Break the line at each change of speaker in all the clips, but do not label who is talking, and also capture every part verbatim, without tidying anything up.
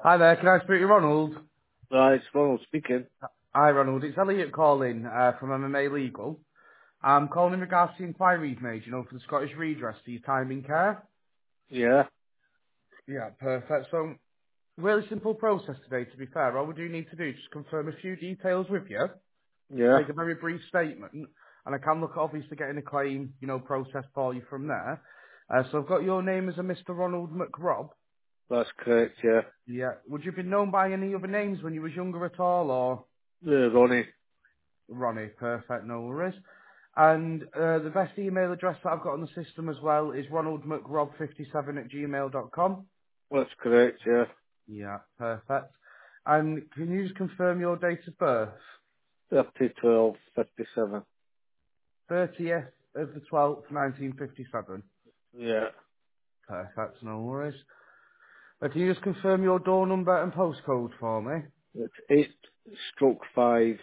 Hi there, can I speak to Ronald?
Uh, it's Ronald speaking.
Hi Ronald, it's Elliot calling uh, from M M A Legal. I'm calling in regards to the inquiry you've made, you know, for the Scottish Redress for your time in care.
Yeah,
Yeah, perfect. So, really simple process today, to be fair. All we do need to do is just confirm a few details with you,
yeah,
take a very brief statement, and I can look at obviously getting a claim, you know, process for you from there. Uh, so I've got your name as a Mister Ronald McRobb.
that's correct, yeah.
Yeah. Would you have been known by any other names when you was younger at all, or...?
Uh, Ronnie,
Ronnie, perfect, no worries. And uh, the best email address that I've got on the system as well is ronald mcrob fifty-seven at gmail dot com.
that's correct, yeah.
Yeah, perfect. And can you just confirm your date of birth?
thirty, twelve, fifty-seven.
thirtieth of the twelfth, nineteen fifty-seven.
Yeah,
Perfect, no worries. Uh, can you just confirm your door number and postcode for me?
it's eight stroke five,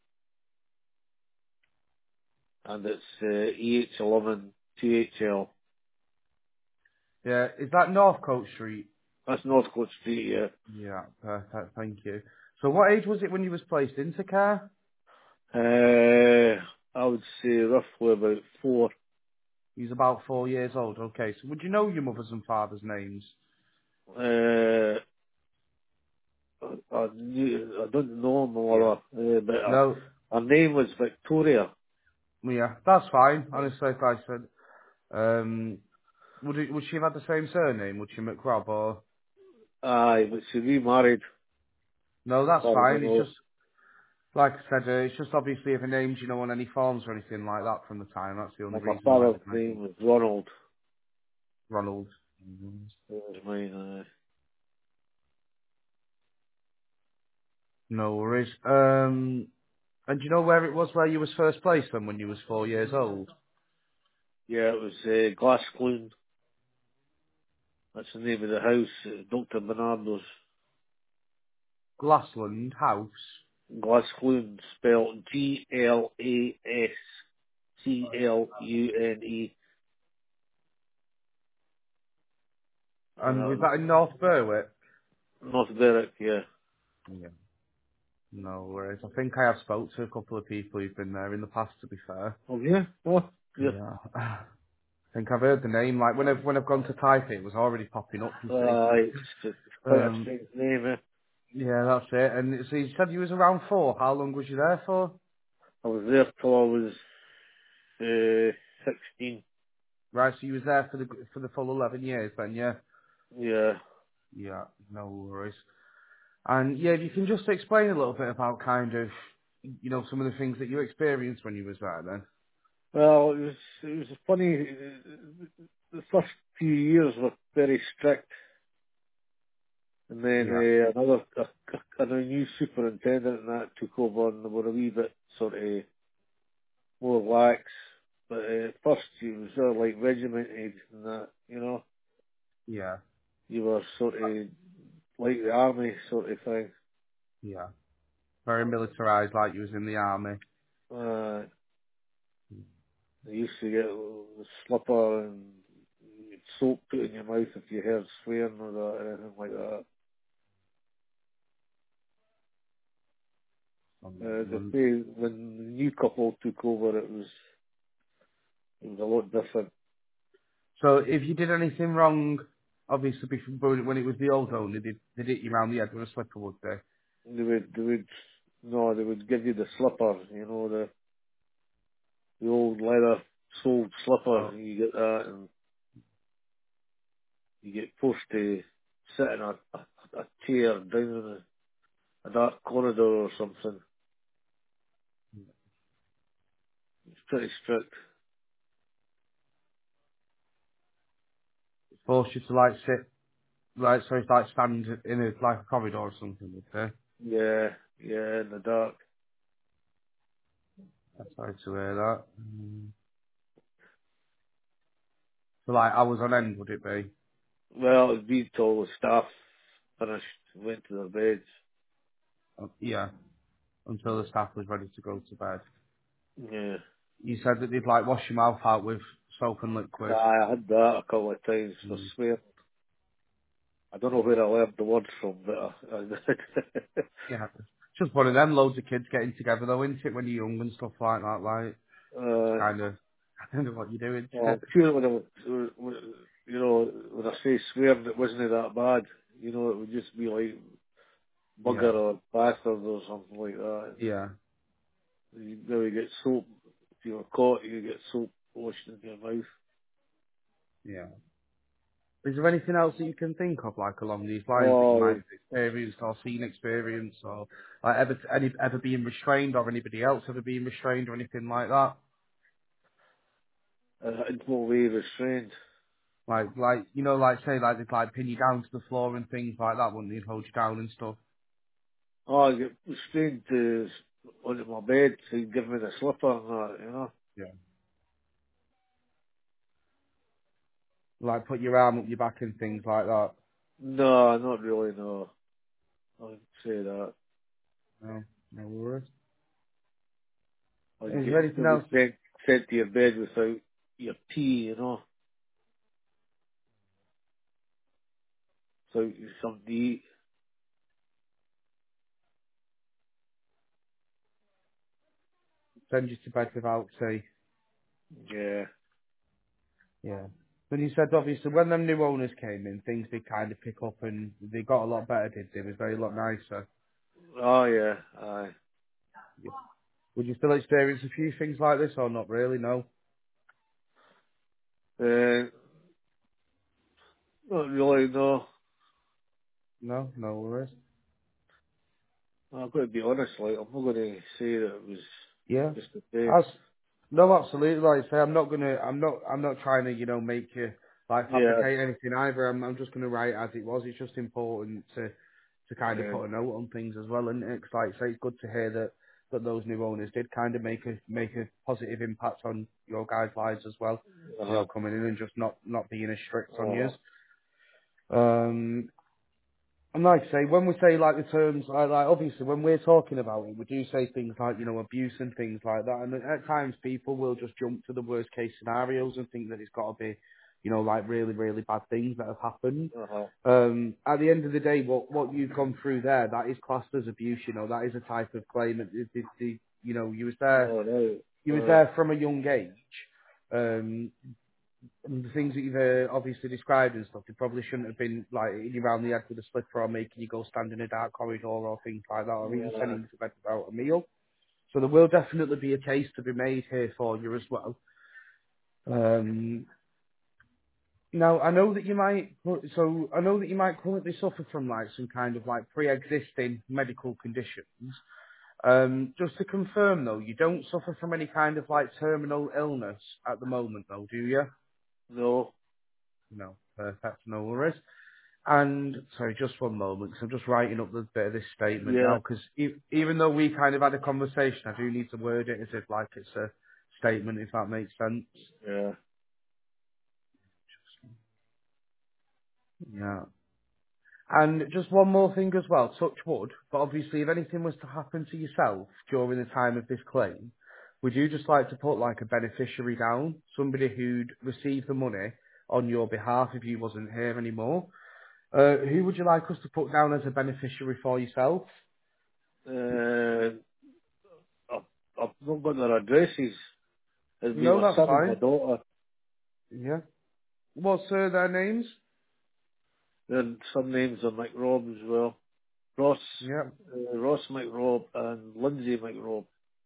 and it's uh, E H eleven T H L.
Yeah, is that Northcote Street?
That's Northcote Street, yeah.
Yeah, perfect, thank you. So what age was it when you was placed into care?
Uh, I would say roughly about four.
He's about four years old. Okay, so would you know your mother's and father's names?
Uh, I, I, knew, I don't know my
Yeah.
mother, uh, but uh,
No,
her name was Victoria.
yeah, that's fine. Honestly, if I said, um, would it, would she have had the same surname? Would she McRob or?
Aye, but she remarried.
No, that's
I don't
fine. It's
know.
just like I said, uh, it's just obviously if a name's you know on any forms or anything like that from the time. That's the only
Well, my
reason why
father's
we'd mention
name was Ronald.
Ronald. Mhm.
That was mine.
No worries. Um, and do you know where it was where you was first placed then when you was four years old?
Yeah, it was uh, Glascloon. That's the name of the house. Uh, Doctor Bernardo's.
Glassland House.
Glascloon, spelled G L A S C L U N E.
And was
Uh,
that in North Berwick?
North Berwick, yeah.
Yeah. No worries. I think I have spoke to a couple of people who've been there in the past, to be fair.
Oh, yeah? Oh, yeah.
Yeah. I think I've heard the name. Like, when I've, when I've gone to type it, it was already popping up, you see.
Uh, it's, it's quite a
Um,
strange name, eh?
yeah, that's it. And so you said you was around four. How long was you there for?
I was there till I was uh, sixteen.
Right, so you was there for the for the full eleven years then, yeah?
Yeah.
Yeah, no worries. And yeah, if you can just explain a little bit about kind of, you know, some of the things that you experienced when you was there then.
Well, it was, it was funny. uh, The first few years were very strict. And then
Yeah,
uh, another a, a, a new superintendent and that took over and they were a wee bit sort of more lax. But uh, first you was sort of like regimented and that, you know.
yeah,
You were sort of like the army sort of thing.
yeah. Very militarised, like you was in the army.
Uh, they used to get the slipper and soap put in your mouth if you heard swearing or that, anything like that. Uh, the
Um,
way when the new couple took over, it was it was a lot different.
So if you did anything wrong, obviously before, when it was the old owner, they they hit you round the head with a slipper, would they?
They would, they would, no, they would give you the slipper, you know, the, the old leather soled slipper.
Oh,
You get that and you get forced to sit in a, a, a chair down in a, a dark corridor or something. It's pretty strict.
force you to like sit, like so it's like stand in a like a corridor or something, would they?
Yeah, yeah, in the dark.
I'm sorry to hear that. Mm. So like hours on end, would it be?
Well, it'd be till the staff finished, went to their beds.
Uh, yeah, until the staff was ready to go to bed.
Yeah.
You said that they'd like wash your mouth out with soap and liquid.
I had that a couple of times for
Mm.
swear. I don't know where I learned the words from, but I,
Yeah. It's just one of them, loads of kids getting together though, isn't it, when you're young and stuff like that, like,
I
it's
uh,
kind of, I don't know what you're doing.
well, I'm sure when I was, when- you know, when I say swearing, it wasn't that bad. You know, it would just be like
Yeah,
bugger or bastard or something like that.
yeah,
You maybe get soap. If you were caught, you get soap washed in your mouth.
yeah. Is there anything else that you can think of, like, along these lines that you
Oh,
might have experienced or seen experience, or, like, ever, any, ever being restrained, or anybody else ever being restrained, or anything like that?
uh, in what way restrained?
Like, like, you know, like, say, like, they'd, like, pin you down to the floor and things like that, wouldn't they, and hold you down and stuff?
Oh, I get restrained to s- onto my bed to give me the slipper and that, you know.
Yeah. Like, put your arm up your back and things like that?
No, not really, no. I wouldn't say that.
No, no worries.
I'd
Is
get
there anything
maybe
else?
sent, sent to your bed without your pee, you know, without something to eat.
Send you to bed without tea?
Yeah.
Yeah. But you said obviously when them new owners came in, things did kind of pick up and they got a lot better, did they? It was very lot nicer.
Oh, yeah, aye.
Would you still experience a few things like this or not really? No?
Uh, not really, no.
No? No worries.
I've got to be honest, like, I'm not going to say that it was
Yeah.
just a day.
As, no, absolutely. Like I say, I'm not gonna, I'm not, I'm not trying to, you know, make you like
Yeah,
fabricate anything either. I'm, I'm just gonna write as it was. It's just important to, to kind of
yeah,
put a note on things as well. And it's like, I say, it's good to hear that, that those new owners did kind of make a, make a positive impact on your guys' lives as well. You
uh-huh,
know, coming in and just not, not being as strict on
uh-huh,
you. Um, and like I say, when we say like the terms, like, like obviously when we're talking about it, we do say things like, you know, abuse and things like that. And at times people will just jump to the worst case scenarios and think that it's got to be, you know, like really, really bad things that have happened.
uh-huh.
Um, at the end of the day, what, what you've gone through there, that is classed as abuse, you know, that is a type of claim. That the, the, the, you know, you was there,
All right,
you was
uh,
there from a young age. Um, and the things that you've uh, obviously described and stuff, they probably shouldn't have been like hitting you around the head with a slipper or making you go stand in a dark corridor or things like that, or even
yeah,
sending you to bed without a meal. So there will definitely be a case to be made here for you as well. Um, now I know that you might, so I know that you might currently suffer from like some kind of like pre-existing medical conditions. Um, just to confirm though, you don't suffer from any kind of like terminal illness at the moment though, do you?
no,
No, perfect, no worries. And sorry, just one moment, 'cause I'm just writing up the bit of this statement
yeah,
now. Because e- even though we kind of had a conversation, I do need to word it as if like it's a statement, if that makes sense.
yeah,
Yeah. And just one more thing as well, touch wood. But obviously, if anything was to happen to yourself during the time of this claim, would you just like to put like a beneficiary down, somebody who'd receive the money on your behalf if you wasn't here anymore? Uh, who would you like us to put down as a beneficiary for yourself?
uh, I've, I've not got their addresses. It'd be
No,
my
that's
son and my
fine.
daughter.
Yeah. What's uh, their names?
Their surnames are McRob as well. Ross,
Yeah,
uh, Ross McRob and Lindsay McRob.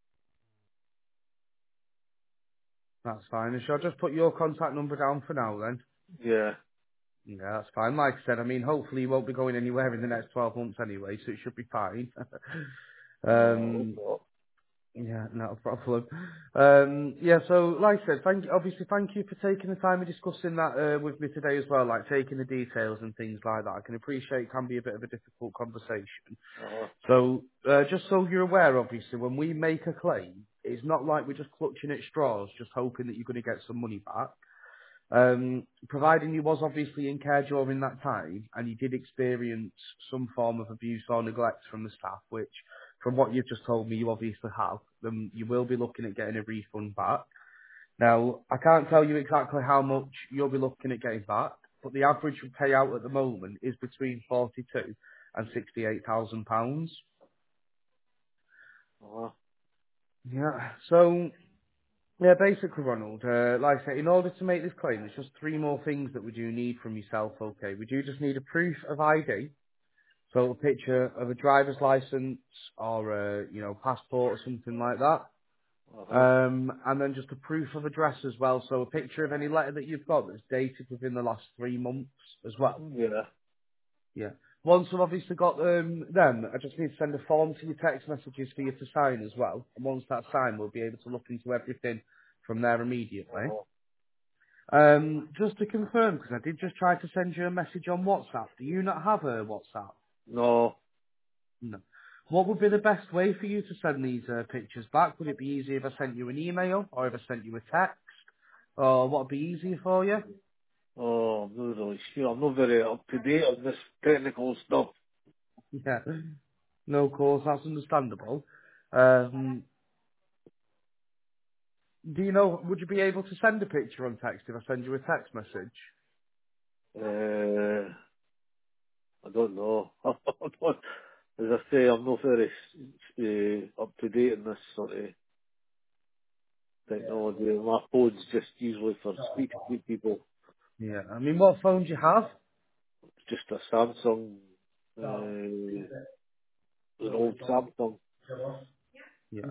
that's fine. And shall I just put your contact number down for now then?
Yeah.
Yeah, that's fine. Like I said, I mean, hopefully you won't be going anywhere in the next twelve months anyway, so it should be fine.
No, I hope
um,
not.
yeah, not a problem. Um, yeah, so like I said, thank obviously thank you for taking the time and discussing that uh, with me today as well, like taking the details and things like that. I can appreciate it can be a bit of a difficult conversation.
Uh-huh.
So, uh, just so you're aware, obviously, when we make a claim, it's not like we're just clutching at straws, just hoping that you're going to get some money back. Um, providing you was obviously in care during that time, and you did experience some form of abuse or neglect from the staff, which, from what you've just told me, you obviously have, then you will be looking at getting a refund back. Now, I can't tell you exactly how much you'll be looking at getting back, but the average payout at the moment is between forty-two and sixty-eight thousand pounds.
Uh-huh.
Yeah. So yeah, basically, Ronald, uh, like I say, in order to make this claim, there's just three more things that we do need from yourself. Okay, we do just need a proof of I D, so a picture of a driver's license or a you know passport or something like that.
Uh-huh.
Um, and then just a proof of address as well, so a picture of any letter that you've got that's dated within the last three months as well.
Yeah.
Yeah. Once I've obviously got um, them, I just need to send a form to your text messages for you to sign as well. And once that's signed, we'll be able to look into everything from there immediately.
Uh-huh.
Um, just to confirm, because I did just try to send you a message on WhatsApp. Do you not have a WhatsApp?
No.
No. What would be the best way for you to send these uh, pictures back? Would it be easier if I sent you an email or if I sent you a text? Or what would be easier for you?
Oh, I'm not really sure. I'm not very up to date on this technical stuff.
Yeah. No, of course, that's understandable. Um, do you know, would you be able to send a picture on text if I send you a text message?
Uh, I don't know. I don't- As I say, I'm not very uh, up to date in this sort of technology. My phone's just usually for speaking to people.
Yeah. I mean, what phone do you have?
It's just a Samsung, uh, an old Samsung.
Yeah.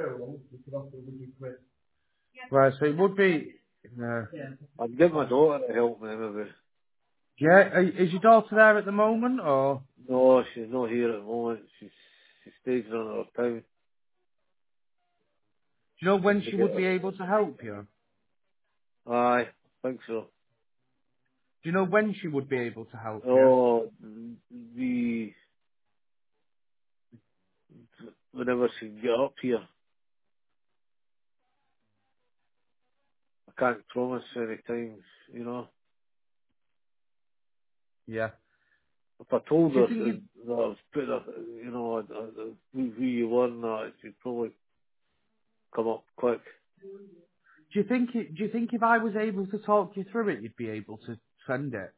Right, so it would be... Uh,
I'd give my daughter to help me maybe.
yeah, uh, is your daughter there at the moment, or...
No, she's not here at the moment. She's she stays in another town.
Do you know when
To
she
get
would
her.
be able to help you?
Aye, I think so.
Do you know when she would be able to help you?
Oh, the whenever she can get up here, I can't promise any times. You know,
Yeah.
if I told
Do you
her
think you
that I was putting her, you know, I, I, who, who you were and that, she'd probably come up quick.
do you think it, do you think if I was able to talk you through it, you'd be able to send it?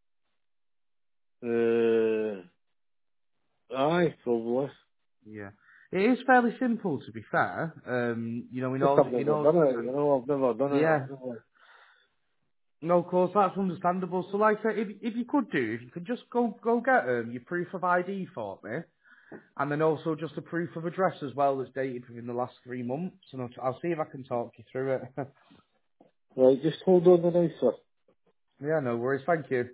Uh, aye, probably.
Yeah. It is fairly simple, to be fair. Um, you know, in
Just
order
I've
in
never
order
done
to
it.
send.
You know, I've never done it.
Yeah.
I've never.
No, of course, that's understandable. So, like I said, if if you could do, if you could just go go get um, your proof of I D for me, and then also just a proof of address as well that's dated within the last three months, and I'll, I'll see if I can talk you through it.
Right, just hold on the now, sir.
Yeah, no worries. Thank you.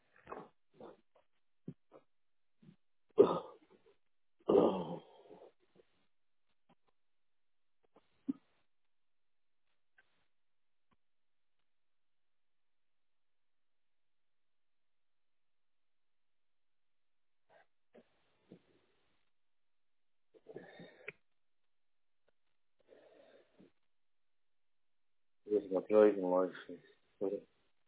Here's my driving license. Sorry.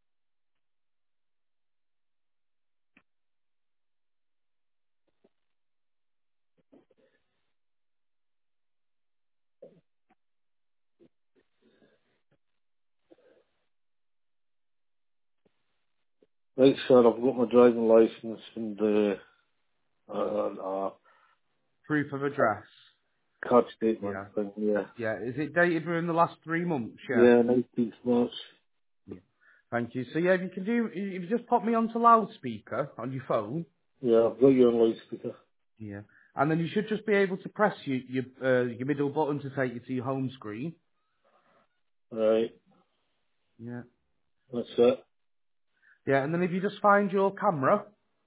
Right, sir, I've got my driving license and uh, uh, uh,
Proof of address.
card statement
Yeah.
thing, yeah.
Yeah. Is it dated within the last three months? Yeah.
Yeah, nineteenth March.
Yeah. Thank you. So yeah, if you can do, if you just pop me onto loudspeaker on your phone.
Yeah, I've got you on loudspeaker.
Yeah. And then you should just be able to press your your, uh, your middle button to take you to your home screen.
Right,
Yeah.
that's it.
Yeah. And then if you just find your camera.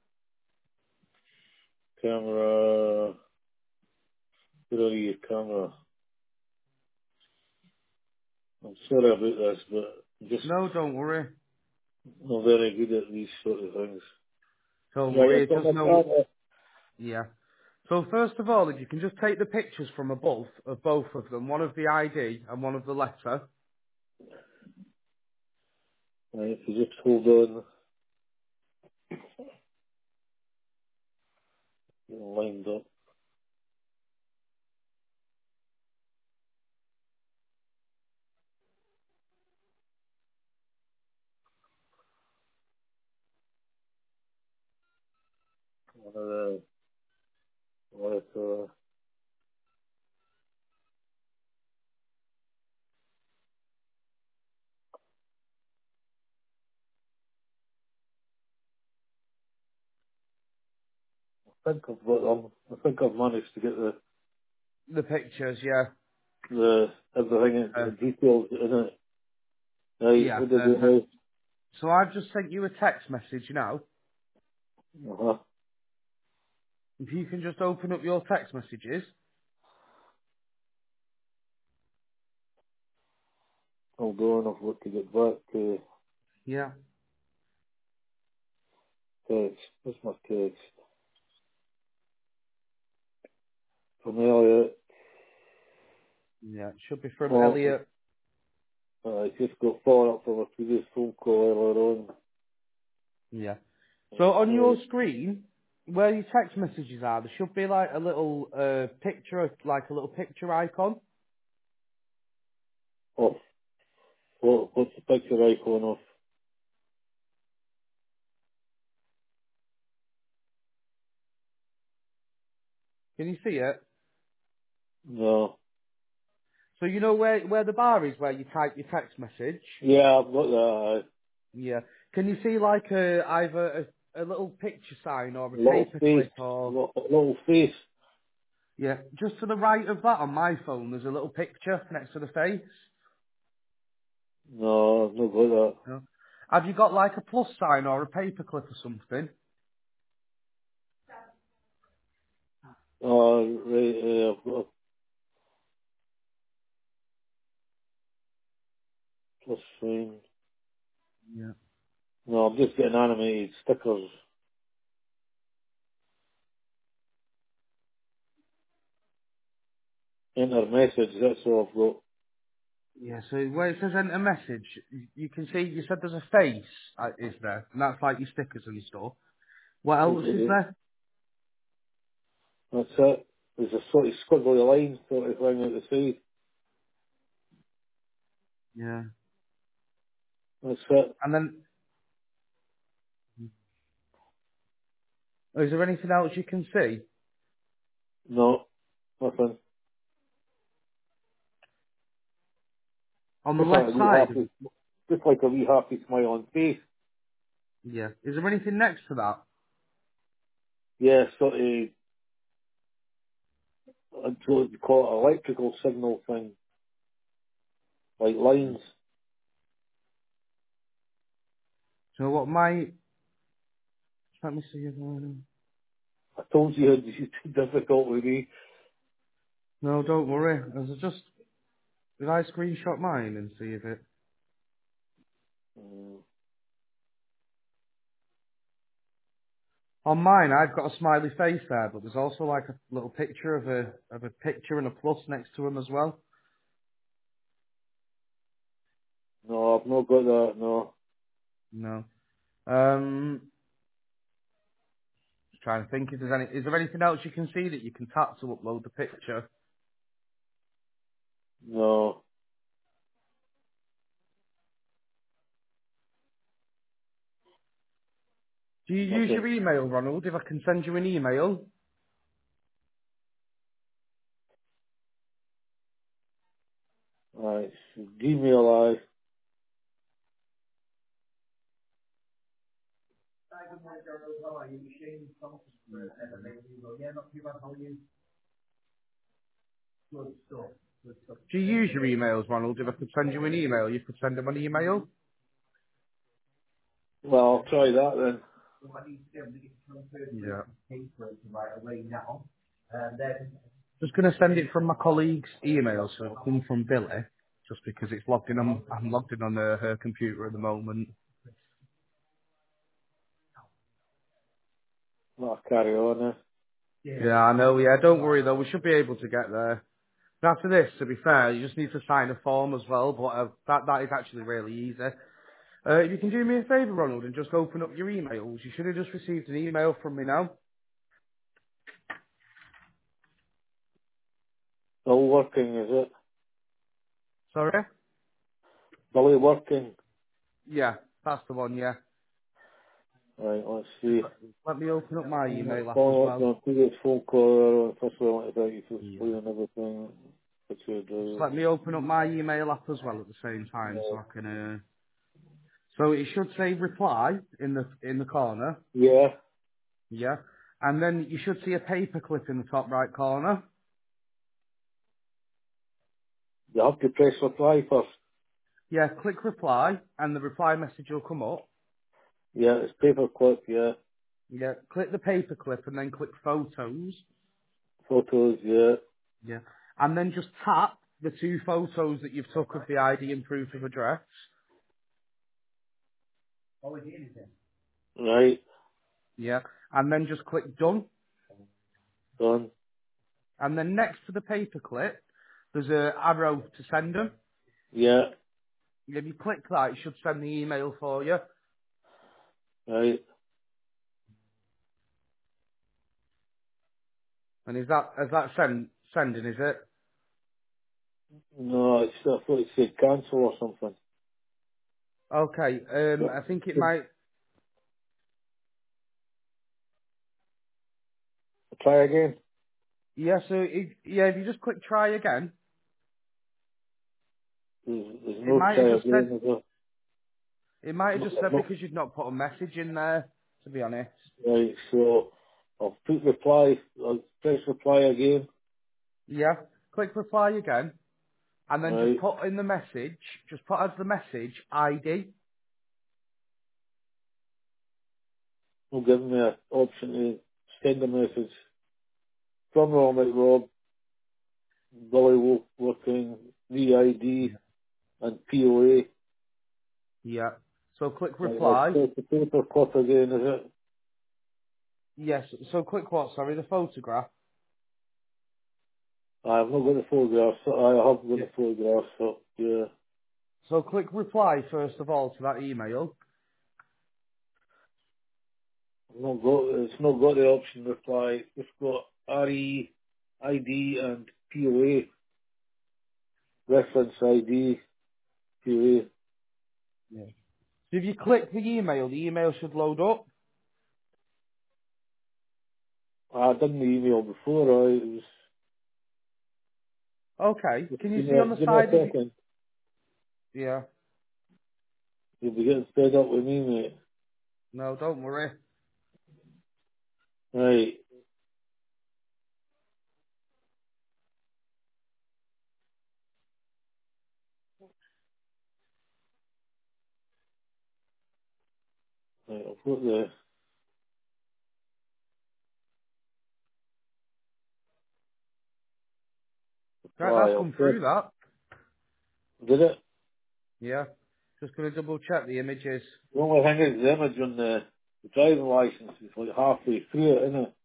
Camera, where are you, camera? I'm sorry about this, but I'm just
No, don't worry.
not very good at these sort of things.
Don't
Right,
worry.
I've
It's
got
just
my
no.
camera.
Yeah. So first of all, if you can just take the pictures from a both of both of them, one of the I D and one of the letter.
Right, if you just hold on, get lined up. One of the, what, uh, I think I've got them. I think I've managed to get the,
The pictures, yeah.
the, everything in,
Uh,
in details in it. Right,
yeah,
what did it
perfect.
do?
So I've just sent you a text message now.
Uh-huh.
If you can just open up your text messages.
Hold on, I've got to get back to
Yeah.
text. What's my text? From Elliot.
Yeah, it should be from
Oh,
Elliot.
I just got followed up from a previous phone call earlier
Yeah. So on
on.
your
Right.
screen, where your text messages are, there should be like a little uh, picture, like a little picture icon.
Oh, what, what's the picture icon of?
Can you see it?
No.
So you know where where the bar is, where you type your text message.
Yeah, I've got that. Uh,
Yeah. Can you see like a either a, a little picture sign or a
little
paper
face.
clip or
Little, little face.
yeah? Just to the right of that on my phone, there's a little picture next to the face.
No, I've not got that.
No. Have you got like a plus sign or a paper clip or something?
Oh, right, uh, I've got a plus sign.
Yeah.
No, I'm just getting animated stickers. Enter message, that's all I've got.
Yeah, so where it says enter message, you you can see, you said there's a face, uh, is there? And that's like your stickers and stuff. What
Is
else is
it?
there?
That's it. There's a sort of squiggly line sort of thing at the side.
Yeah.
That's it.
And then, oh, is there anything else you can see?
No, nothing.
On the
Just like
left
a wee
side?
happy, just like a wee happy smile on face.
Yeah. Is there anything next to that?
Yeah, sort of, I'd sort of call it electrical signal thing, like lines.
So what my, let me see if I,
I told you it'd be too difficult with me.
no, don't worry. Is it just, did I screenshot mine and see if it,
Mm,
on mine I've got a smiley face there, but there's also like a little picture of a, of a picture and a plus next to him as well.
no, I've not got that, no.
No. Um, just trying to think if there's any. Is there anything else you can see that you can tap to upload the picture?
No,
Do you use
nothing.
your email, Ronald? If I can send you an email.
Right, Gmail, I,
Do you use your emails, Ronald? If I could send you an email, you could send them an email.
well, I'll try that then.
Yeah. Just going to send it from my colleague's email, so it'll come from Billy, just because it's logged in on. I'm logged in on uh, her computer at the moment.
I'll carry on, eh?
Yeah, I know. Yeah, don't worry though. We should be able to get there. And after this, to be fair, you just need to sign a form as well, but uh, that that is actually really easy. Uh, if you can do me a favour, Ronald, and just open up your emails, you should have just received an email from me now.
Still working, is it?
Sorry?
Still working.
Yeah, that's the one, yeah.
Right, let's
Just
see.
let, let me open up my
Uh,
email app as
Follow up
well.
on previous phone call. First of all, I want to thank you for
Yeah.
explaining everything. What you're
Just
doing.
let me open up my email app as well at the same time so
Uh,
I can. Uh... So it should say reply in the in the corner.
yeah,
Yeah. And then you should see a paperclip in the top right corner.
you have to press reply first.
Yeah. Click reply, and the reply message will come up.
Yeah, it's paperclip, yeah.
Yeah. Click the paperclip, and then click photos.
Photos, yeah.
Yeah. And then just tap the two photos that you've took of the I D and proof of address.
Right,
Yeah. And then just click done.
done.
And then next to the paperclip, there's a arrow to send them.
Yeah,
If you click that, it should send the email for you.
right.
And is that is that send sending? Is it?
No, it's, I thought it said cancel or something.
Okay. Um, I think it might.
Try again.
Yeah. So if, yeah, if you just click try again,
There's, there's
it
no
might
try
have just
again,
said
is there?
it might have
No,
just said
no.
because you've not put a message in there. To be honest.
Right, so I'll put reply, I'll press reply again.
Yeah. Click reply again, and then just
Right.
put in the message. Just put as the message I D.
Will give me an option to send a message from Ron McRob, Billy Wolf working, V I D and P O A.
Yeah. So click
Right, I'll
reply.
press the paper clip again, is it?
Yes. So click what? Sorry, the photograph.
I've not got the photographs, so I have got
Yeah.
the photographs, so yeah.
So click reply first of all to that email.
I've not got, it's not got the option reply. It's got R E, I D and P O A, reference I D, P O
Yeah. So if you click the email, the email should load up.
A. I done the email before, I it was,
Okay.
just
Can you
give me
see
a,
on the
give me a
side of the...
second.
Yeah.
You'll be getting fed up with me, mate.
No, don't worry.
Right. Right, I'll put the
That,
reply.
that's
I'll
come
press,
through, that.
did it?
Yeah. Just going to double check the images.
The only thing is the image on the, the driving license is like halfway through it, isn't it?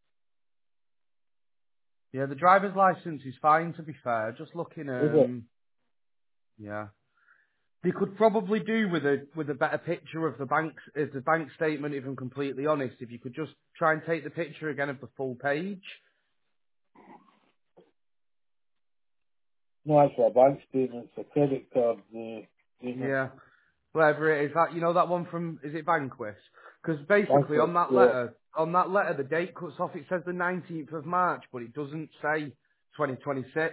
Yeah, the driver's license is fine, to be fair. Just looking,
Is it?
um... Yeah. They could probably do with a with a better picture of the bank, uh, the bank statement, if I'm completely honest. If you could just try and take the picture again of the full page.
No, it's a bank statement, it's a credit card uh, statement.
Yeah. Whatever it is, that you know that one from is it Banquist? Because
Bank
basically on
it,
that
yeah.
letter, on that letter, the date cuts off. It says the nineteenth of March, but it doesn't say twenty twenty-six.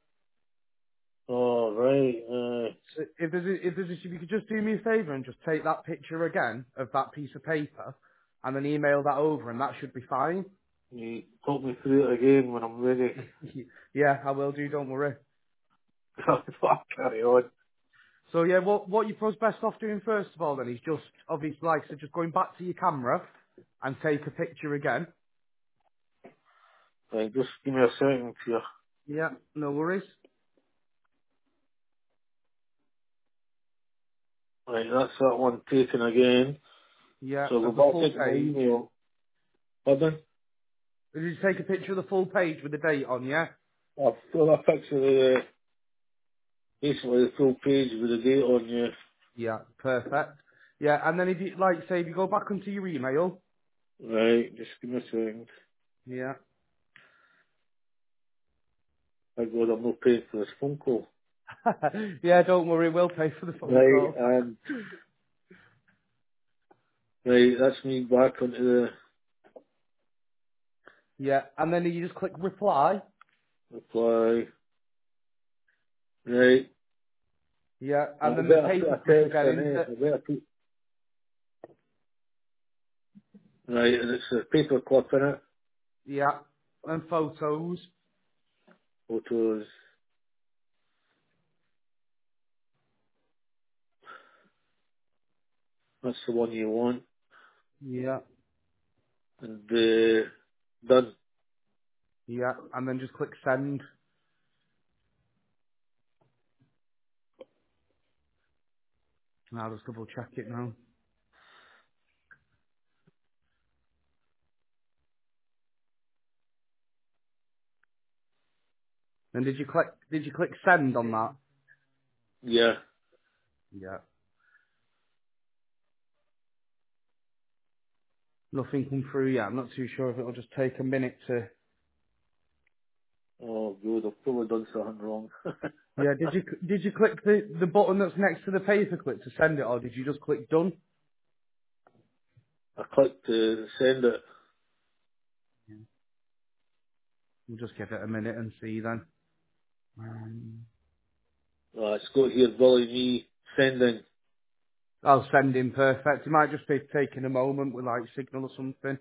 Oh, right, uh,
So if there's a, if there's a, if you could just do me a favour and just take that picture again of that piece of paper, and then email that over, and that should be fine.
you talk me through it again when I'm ready.
Yeah, I will do. Don't worry.
Fuck, carry on.
So yeah, what what you probably best off doing first of all then is just obviously like I said, just going back to your camera and take a picture again.
Right, just give me a second here.
Yeah, no worries.
Right, that's that one taken again.
Yeah,
So
of the
go back
full
into my
page.
email. Pardon?
Did you take a picture of the full page with the date on, yeah?
I've got a picture of the, basically the full page with the date on, yeah.
Yeah, perfect. Yeah, and then if you, like say, if you go back onto your email.
Right, just give me a second.
Yeah.
I God, I'm not paying for this phone call.
Yeah, don't worry, we'll pay for the phone
Right,
call.
um, Right, that's me back onto the
Yeah, and then you just click reply.
reply. Right.
Yeah,
I
and then the
better put a
paperclip
text
again,
in
isn't
here.
it?
I better put, right, and it's a paper clip in it.
Yeah, and photos.
Photos. That's the one you want.
Yeah,
And uh, done.
yeah, and then just click send. And I'll just double check it now. And did you click? Did you click send on that?
Yeah.
Yeah. Nothing come through yet. I'm not too sure if it'll just take a minute to.
Oh, good. I've probably done something wrong.
Yeah. Did you did you click the the button that's next to the paperclip to send it, or did you just click done?
I clicked to send it.
We'll just give it a minute and see then. Um,
Uh, it's got here, Billy, me sending.
I'll send in perfect. It might just be taking a moment with like signal or something.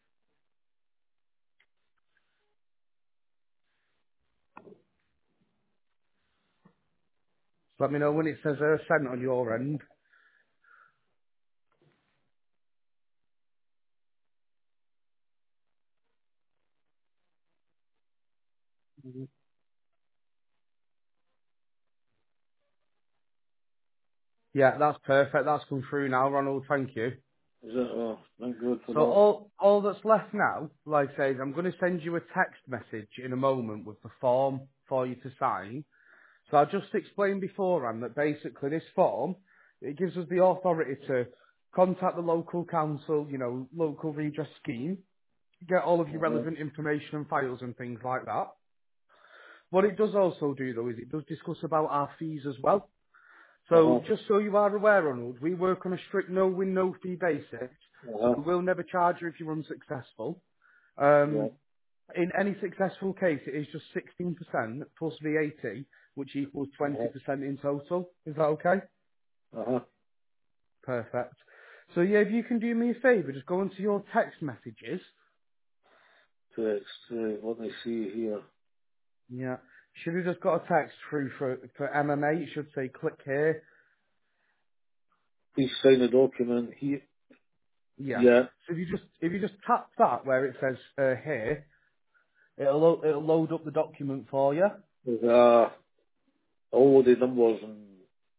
Just let me know when it says uh, sent on your end. Yeah, that's perfect. That's come through now, Ronald. Thank you.
Is it? Oh, thank God for
So
that.
all all that's left now, like I say, is I'm going to send you a text message in a moment with the form for you to sign. So I'll just explain beforehand that basically this form, it gives us the authority to contact the local council, you know, local redress scheme, get all of your
Uh-huh.
relevant information and files and things like that. What it does also do though is it does discuss about our fees as well. So
Uh-huh.
just so you are aware, Ronald, we work on a strict no-win, no-fee basis. So
Uh-huh.
we will never charge you if you're unsuccessful.
Yeah.
Um, in any successful case, it is just sixteen percent plus V A T, which equals
Uh-huh.
twenty percent in total. Is that okay?
Uh-huh.
Perfect. So yeah, if you can do me a favour, just go into your text messages.
Text. Uh, let me see here.
Yeah. Should have just got a text through for, for M M A. It should say click here.
Please sign the document here.
Yeah.
Yeah.
So if you just if you just tap that where it says uh, here, it'll lo- it'll load up the document for you.
There's uh, all the numbers and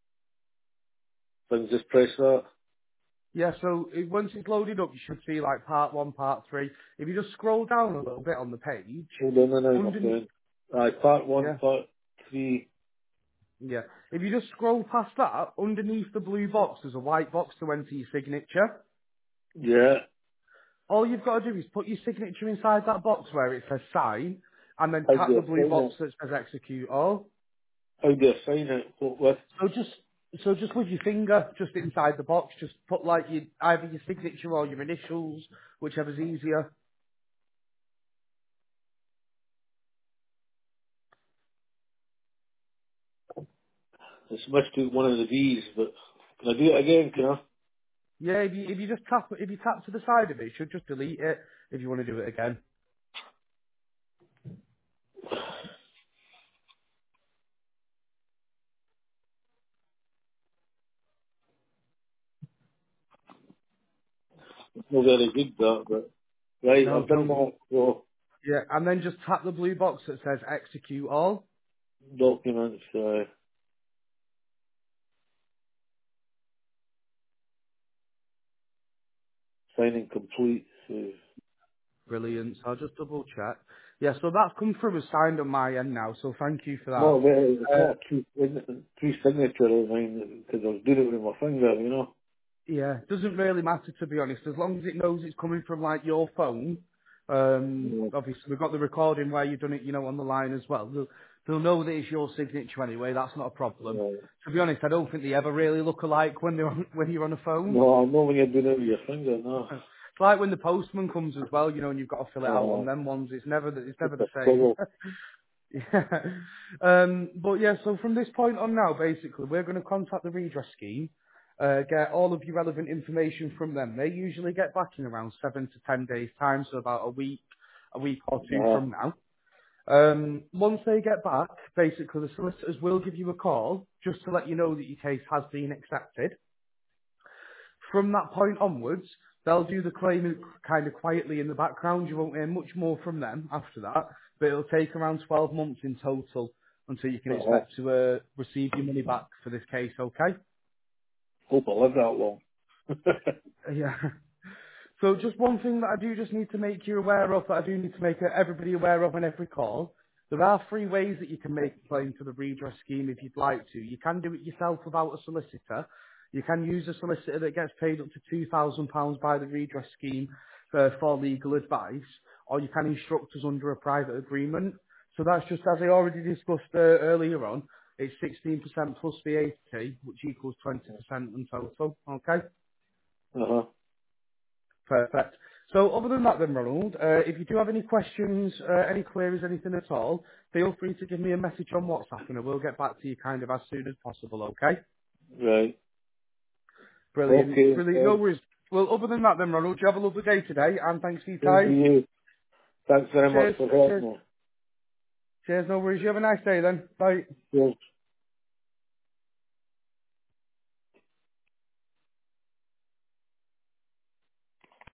things. Just press that.
Yeah. So it, once it's loaded up, you should see like part one, part three. If you just scroll down a little bit on the page,
Hold on a minute, my
underneath.
friend. Aye, part one,
Yeah.
part three.
Yeah. If you just scroll past that, underneath the blue box, there's a white box to enter your signature.
Yeah.
All you've got to do is put your signature inside that box where it says sign, and then
How do
tap the
you
blue
sign
box
it?
that says execute all.
How do you sign it? What with?
So just, so just with your finger, just inside the box, just put like your, either your signature or your initials, whichever's easier.
It's missed out one of the V's, but can I do it again, can I?
Yeah, if you, if you just tap, if you tap to the side of it, it should just delete it if you want to do it again.
It's not very good that, but right,
No,
I've done
don't
that.
worry.
So
Yeah, and then just tap the blue box that says execute all.
documents, uh, signing complete. So,
Brilliant. So I'll just double check. Yeah, so that's come through as signed on my end now, so thank you for
no,
that.
but it's
Uh,
not a true, sign- true signature of mine because I was doing it with my finger, you know.
yeah, doesn't really matter to be honest, as long as it knows it's coming from like your phone. Um,
Yeah.
obviously we've got the recording where you've done it, you know, on the line as well. So They'll know that it's your signature anyway. That's not a problem.
Right.
To be honest, I don't think they ever really look alike when they're on, when you're on the phone.
No, I know when you're doing it with your finger, no.
It's like when the postman comes as well, you know, and you've got to fill it out on
Uh,
them ones. It's never the, it's
it's
never
a
the same.
struggle.
Yeah. Um, but yeah, so from this point on now, basically, we're going to contact the redress scheme, uh, get all of your relevant information from them. They usually get back in around seven to ten days time, so about a week, a week or two
Uh-huh.
from now. Um, once they get back, basically the solicitors will give you a call just to let you know that your case has been accepted. From that point onwards, they'll do the claim kind of quietly in the background. You won't hear much more from them after that, but it'll take around twelve months in total until you can
Uh-huh.
expect to uh, receive your money back for this case, okay?
Hope I live that long.
Yeah. So just one thing that I do just need to make you aware of, that I do need to make everybody aware of on every call. There are three ways that you can make a claim to the redress scheme if you'd like to. You can do it yourself without a solicitor. You can use a solicitor that gets paid up to two thousand pounds by the redress scheme uh, for legal advice, or you can instruct us under a private agreement. So that's just, as I already discussed uh, earlier on, it's sixteen percent plus V A T, which equals twenty percent in total, okay?
uh-huh.
Perfect. So other than that then, Ronald, uh, if you do have any questions, uh, any queries, anything at all, feel free to give me a message on WhatsApp and I will get back to you kind of as soon as possible, okay?
Right.
Brilliant.
Okay,
Brilliant. No
then.
worries. Well, other than that then, Ronald, you have a lovely day today and thanks for your
Same to
time.
you. Thanks very much
Cheers.
for helping
Cheers.
me.
Cheers. No worries. You have a nice day then. Bye.
Cheers.